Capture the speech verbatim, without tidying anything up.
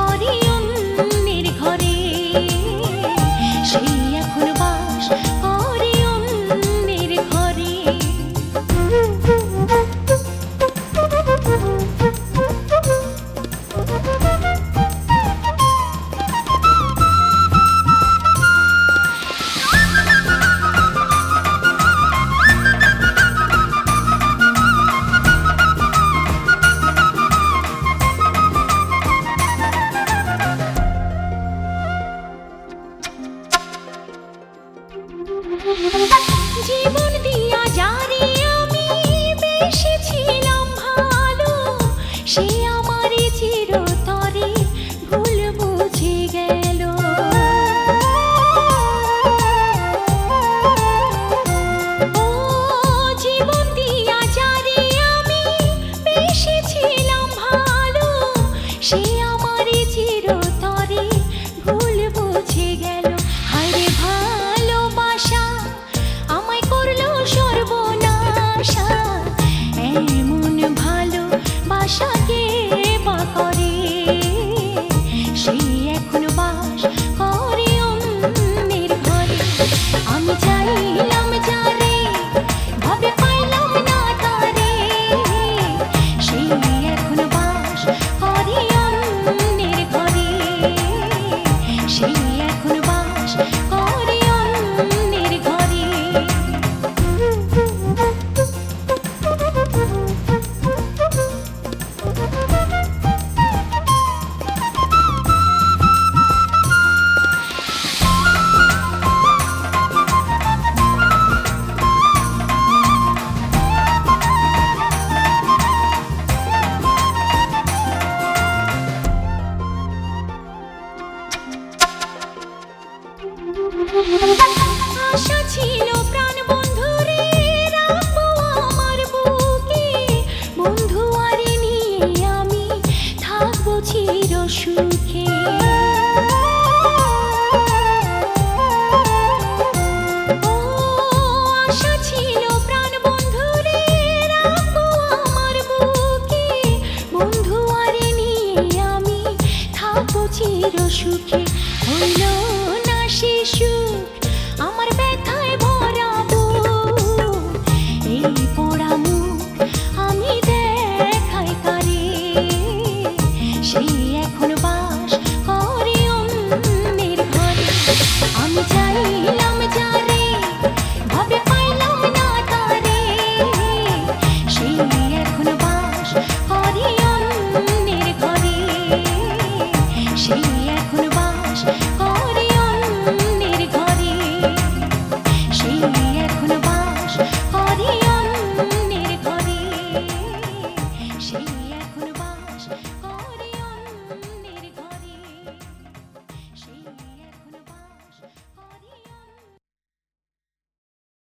করে অন্যের ঘরে, সেই এখন বাস করে অন্যের ঘরে। জীবন দিয়া যারে আমি বেসেছিলাম ভালো, সে আমারে চিরতরে ভুল বুঝে গেল। ও জীবন দিয়া যারে আমি বেসেছিলাম ভালো, সে আমারে চিরতরে ভুল বুঝে গেল। হায়রে ভালোবাসা আমায় করলো সর্বনাশা, এমন ভালোবাসা কে বা করে, সে এখন বাস করে অন্যের ঘরে। আমি চাইলাম যারে ভাবে পাইলাম না তারে, সে এখন বাস করে অন্যের ঘরে, সে এখন বাস করে অন্যের ঘরে। আশা ছিল প্রাণ বন্ধুরে রাখবো আমার বুকে, বন্ধু আরে নিয়ে আমি থাকবো চির সুখে। ও আশা ছিল প্রাণ বন্ধুরে রাখবো আমার বুকে, বন্ধু আরে নিয়ে আমি থাকবো চির সুখে। হইল না সে সুখ আমার ব্যথায় ভরা বুক, এই পোড়া মুখ আমি দেখাই কারে, সেই এখন বাস করে অন্যের ঘরে। আমি চাইলাম যারে ভাবে পাইলাম না তারে, সেই এখন বাস করে অন্যের ঘরে, সেই